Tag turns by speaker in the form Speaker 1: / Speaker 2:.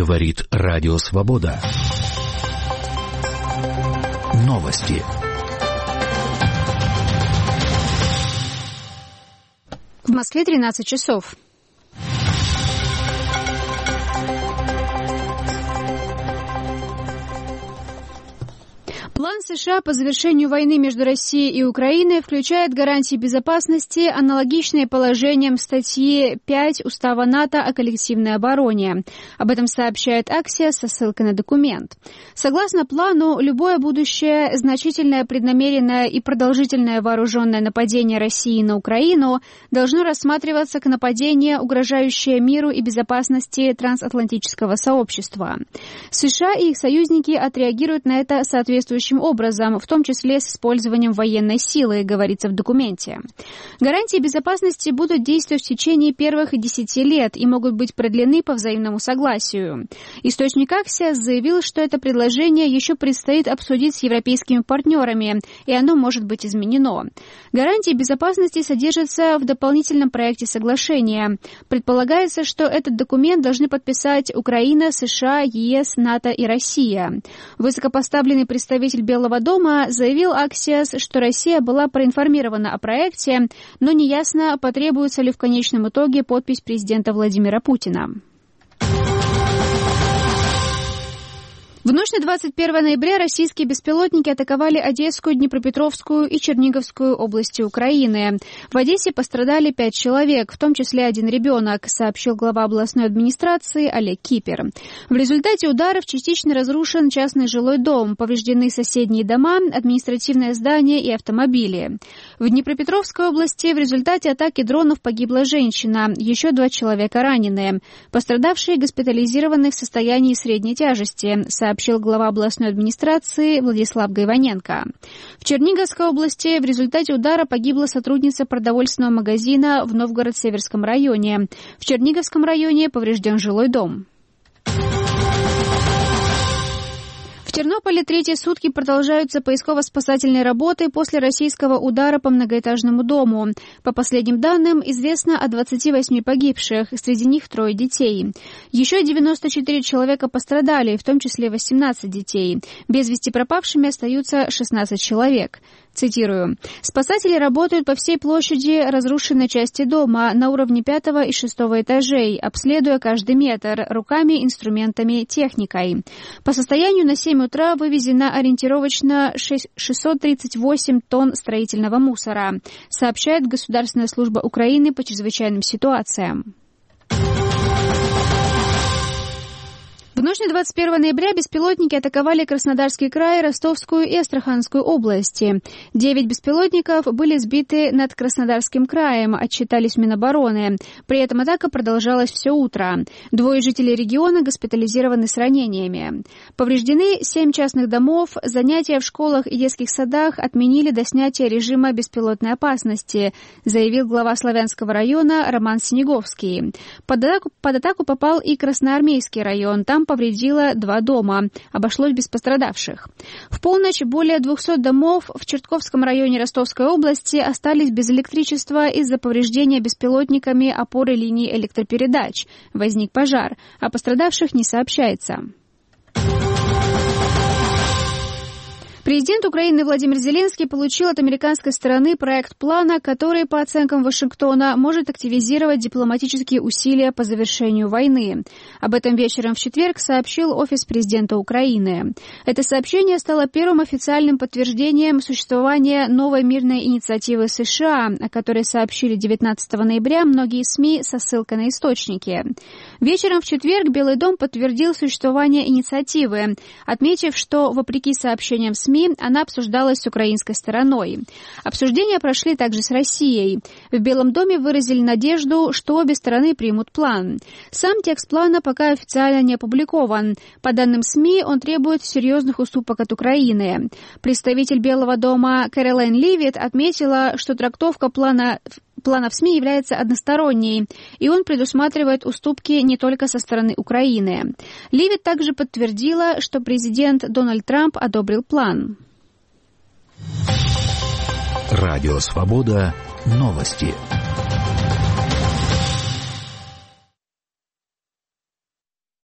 Speaker 1: Говорит Радио Свобода. Новости.
Speaker 2: В Москве 13 часов. План США по завершению войны между Россией и Украиной включает гарантии безопасности, аналогичные положениям статьи 5 Устава НАТО о коллективной обороне. Об этом сообщает Axios со ссылкой на документ. Согласно плану, любое будущее значительное преднамеренное и продолжительное вооруженное нападение России на Украину должно рассматриваться как нападение, угрожающее миру и безопасности трансатлантического сообщества. США и их союзники отреагируют на это соответствующим образом, в том числе с использованием военной силы, говорится в документе. Гарантии безопасности будут действовать в течение первых 10 лет и могут быть продлены по взаимному согласию. Источник Axios заявил, что это предложение еще предстоит обсудить с европейскими партнерами, и оно может быть изменено. Гарантии безопасности содержатся в дополнительном проекте соглашения. Предполагается, что этот документ должны подписать Украина, США, ЕС, НАТО и Россия. Высокопоставленный представитель Белого дома заявил Axios, что Россия была проинформирована о проекте, но неясно, потребуется ли в конечном итоге подпись президента Владимира Путина. В ночь на 21 ноября российские беспилотники атаковали Одесскую, Днепропетровскую и Черниговскую области Украины. В Одессе пострадали 5 человек, в том числе 1 ребенок, сообщил глава областной администрации Олег Кипер. В результате ударов частично разрушен частный жилой дом, повреждены соседние дома, административное здание и автомобили. В Днепропетровской области в результате атаки дронов погибла женщина, еще 2 человека ранены. Пострадавшие госпитализированы в состоянии средней тяжести, сообщил глава областной администрации Владислав Гайваненко. В Черниговской области в результате удара погибла сотрудница продовольственного магазина в Новгород-Северском районе. В Черниговском районе поврежден жилой дом. В Тернополе 3-е сутки продолжаются поисково-спасательные работы после российского удара по многоэтажному дому. По последним данным, известно о 28 погибших, среди них 3 детей. Еще 94 человека пострадали, в том числе 18 детей. Без вести пропавшими остаются 16 человек. Цитирую. «Спасатели работают по всей площади разрушенной части дома на уровне 5 и 6 этажей, обследуя каждый метр руками, инструментами, техникой. По состоянию на 7 утра вывезено ориентировочно 638 тонн строительного мусора», сообщает Государственная служба Украины по чрезвычайным ситуациям. В ночь на 21 ноября беспилотники атаковали Краснодарский край, Ростовскую и Астраханскую области. 9 беспилотников были сбиты над Краснодарским краем, отчитались в Минобороны. При этом атака продолжалась все утро. 2 жителей региона госпитализированы с ранениями. Повреждены 7 частных домов, занятия в школах и детских садах отменили до снятия режима беспилотной опасности, заявил глава Славянского района Роман Синеговский. Под атаку попал и Красноармейский район. Там повредило 2 дома. Обошлось без пострадавших. В полночь более 200 домов в Чертковском районе Ростовской области остались без электричества из-за повреждения беспилотниками опоры линий электропередач. Возник пожар. О пострадавших не сообщается. Президент Украины Владимир Зеленский получил от американской стороны проект плана, который, по оценкам Вашингтона, может активизировать дипломатические усилия по завершению войны. Об этом вечером в четверг сообщил офис президента Украины. Это сообщение стало первым официальным подтверждением существования новой мирной инициативы США, о которой сообщили 19 ноября многие СМИ со ссылкой на источники. Вечером в четверг Белый дом подтвердил существование инициативы, отметив, что, вопреки сообщениям СМИ, она обсуждалась с украинской стороной. Обсуждения прошли также с Россией. В Белом доме выразили надежду, что обе стороны примут план. Сам текст плана пока официально не опубликован. По данным СМИ, он требует серьезных уступок от Украины. Представитель Белого дома Кэролайн Ливит отметила, что трактовка плана в СМИ является односторонней, и он предусматривает уступки не только со стороны Украины. Ливит также подтвердила, что президент Дональд Трамп одобрил план.
Speaker 1: Радио Свобода. Новости.